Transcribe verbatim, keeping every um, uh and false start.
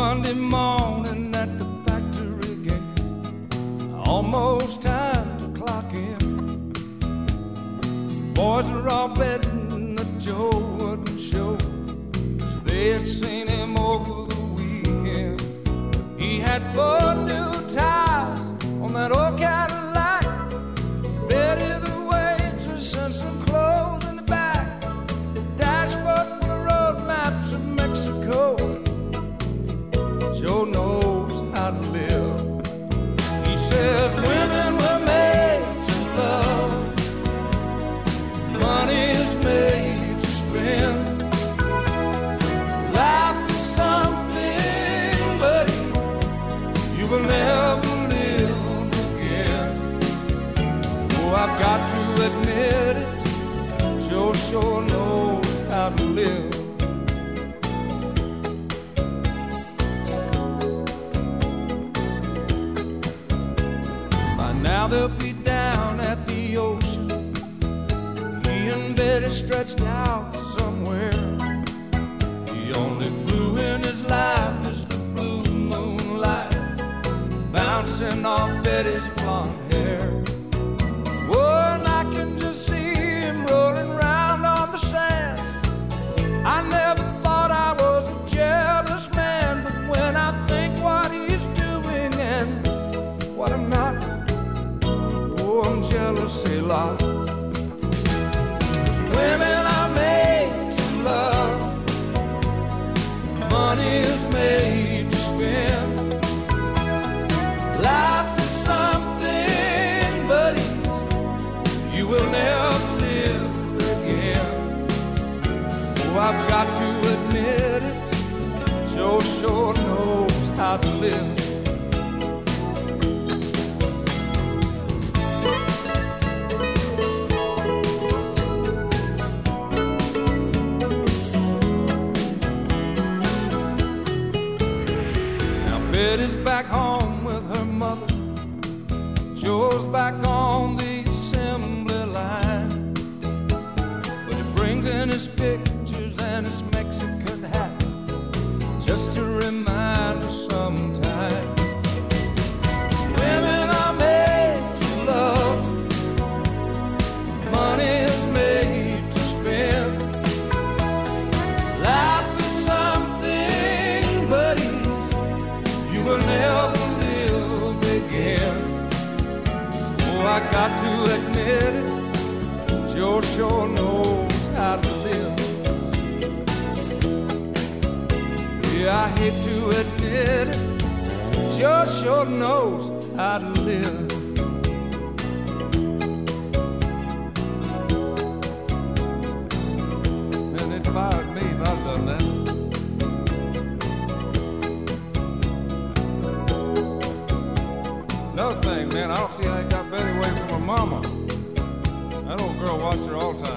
Monday morning at the factory gate, almost time to clock in. Boys are all betting that Joe wouldn't show, 'cause they had seen him over the weekend. He had four new tires on that old Cadillac. Betty the waitress and some clothes in the back. The dashboard full of road maps of Mexico. Joe knows how to live. He says women were made to love, money is made to spend. Life is something, buddy, you will never live again. Oh, I've got to admit it, Joe sure knows how to live. By now they'll be down at the ocean, he and Betty stretched out somewhere. The only blue in his life is the blue moonlight bouncing off Betty's blonde hair. Oh, and I can just see him rolling round on the sand. I never thought I was a jealous man, but when I think what he's doing and what I'm not, oh, I'm jealous a lot. 'Cause women are made to love, money is made to spend. Life is something, buddy, you will never live again. Oh, I've got to admit it, Joe sure knows how to live. Betty's back home with her mother, Joe's back on the assembly line. But he brings in his pictures and his Mexican hat, just to remind us sometime. Women are made to love, money is made to spend. Life is something, buddy, you will never live again. Oh, I got to admit it, Joe sure knows how to live. Yeah, I hate to admit it, Joe sure knows how to live. And they'd fired me if I'd done that. Another thing, man, I don't see how he got Betty away from her mama. That old girl watched her all the time.